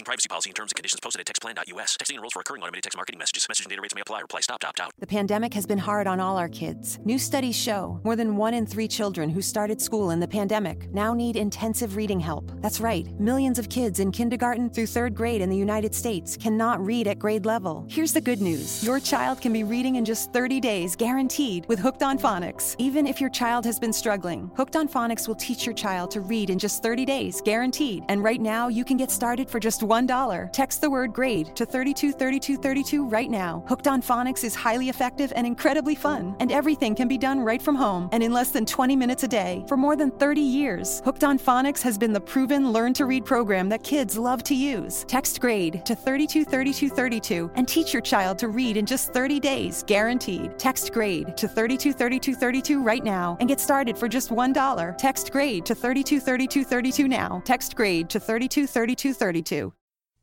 privacy policy and terms and conditions posted at textplan.us. Texting enrolls for recurring automated text marketing messages. Message and data rates may apply. Reply stop to opt out. The pandemic has been hard on all our kids. New studies show more than 1 in 3 children who started school in the pandemic now need intensive reading help. That's right. Millions of kids in kindergarten through 3rd grade in the United States cannot read at grade level. Here's the good news. Your child can be reading in just 30 days, guaranteed, with Hooked on Phonics. Even if your child has been struggling, Hooked on Phonics will teach your child to read in just 30 days, guaranteed. And right now, you can get started for just $1. Text the word GRADE to 323232 right now. Hooked on Phonics is highly effective and incredibly fun. And everything can be done right from home and in less than 20 minutes a day. For more than 30 years, Hooked on Phonics has been the proven learn-to-read program that kids love to use. Text GRADE to 323232 and teach your child to read in just 30 days, guaranteed. Text GRADE to 323232 right now and get started for just $1. Text GRADE to 323232 now. Text GRADE to 323232.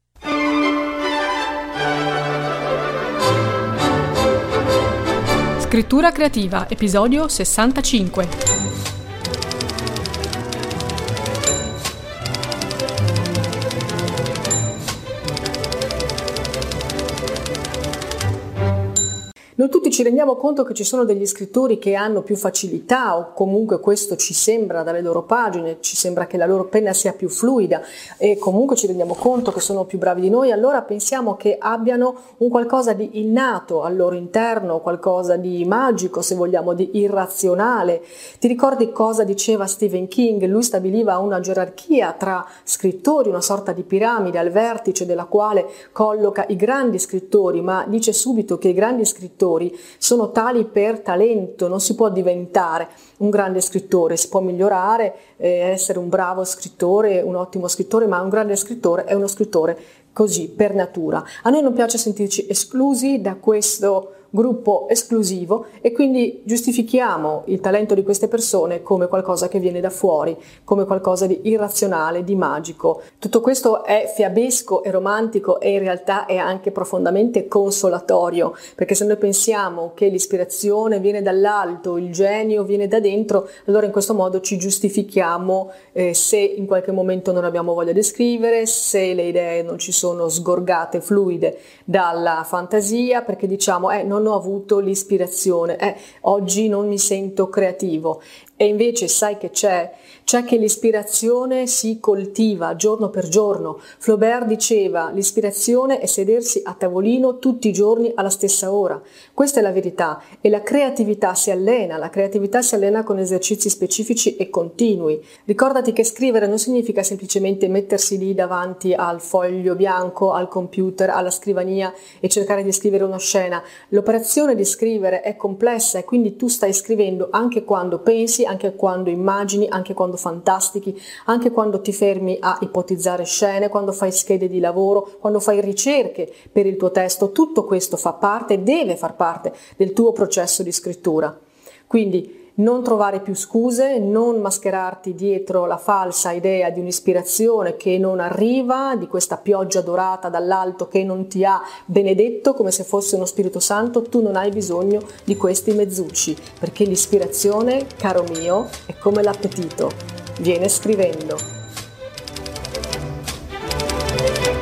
Scrittura creativa, episodio 65. Non tutti ci rendiamo conto che ci sono degli scrittori che hanno più facilità, o comunque questo ci sembra dalle loro pagine, ci sembra che la loro penna sia più fluida e comunque ci rendiamo conto che sono più bravi di noi, allora pensiamo che abbiano un qualcosa di innato al loro interno, qualcosa di magico, se vogliamo, di irrazionale. Ti ricordi cosa diceva Stephen King? Lui stabiliva una gerarchia tra scrittori, una sorta di piramide al vertice della quale colloca i grandi scrittori, ma dice subito che i grandi scrittori sono tali per talento, non si può diventare un grande scrittore, si può migliorare, essere un bravo scrittore, un ottimo scrittore, ma un grande scrittore è uno scrittore così per natura. A noi non piace sentirci esclusi da questo gruppo esclusivo e quindi giustifichiamo il talento di queste persone come qualcosa che viene da fuori, come qualcosa di irrazionale, di magico. Tutto questo è fiabesco e romantico e in realtà è anche profondamente consolatorio, perché se noi pensiamo che l'ispirazione viene dall'alto, il genio viene da dentro, allora in questo modo ci giustifichiamo se in qualche momento non abbiamo voglia di scrivere, se le idee non ci sono sgorgate, fluide dalla fantasia, perché diciamo non ho avuto l'ispirazione, oggi non mi sento creativo. E invece sai che c'è che l'ispirazione si coltiva giorno per giorno. Flaubert diceva: l'ispirazione è sedersi a tavolino tutti i giorni alla stessa ora. Questa è la verità e la creatività si allena con esercizi specifici e continui. Ricordati che scrivere non significa semplicemente mettersi lì davanti al foglio bianco, al computer, alla scrivania e cercare di scrivere una scena. L'operazione di scrivere è complessa e quindi tu stai scrivendo anche quando pensi, anche quando immagini, anche quando fantastichi, anche quando ti fermi a ipotizzare scene, quando fai schede di lavoro, quando fai ricerche per il tuo testo. Tutto questo fa parte, deve far parte del tuo processo di scrittura. Quindi non trovare più scuse, non mascherarti dietro la falsa idea di un'ispirazione che non arriva, di questa pioggia dorata dall'alto che non ti ha benedetto come se fosse uno Spirito Santo. Tu non hai bisogno di questi mezzucci, perché l'ispirazione, caro mio, è come l'appetito, viene scrivendo.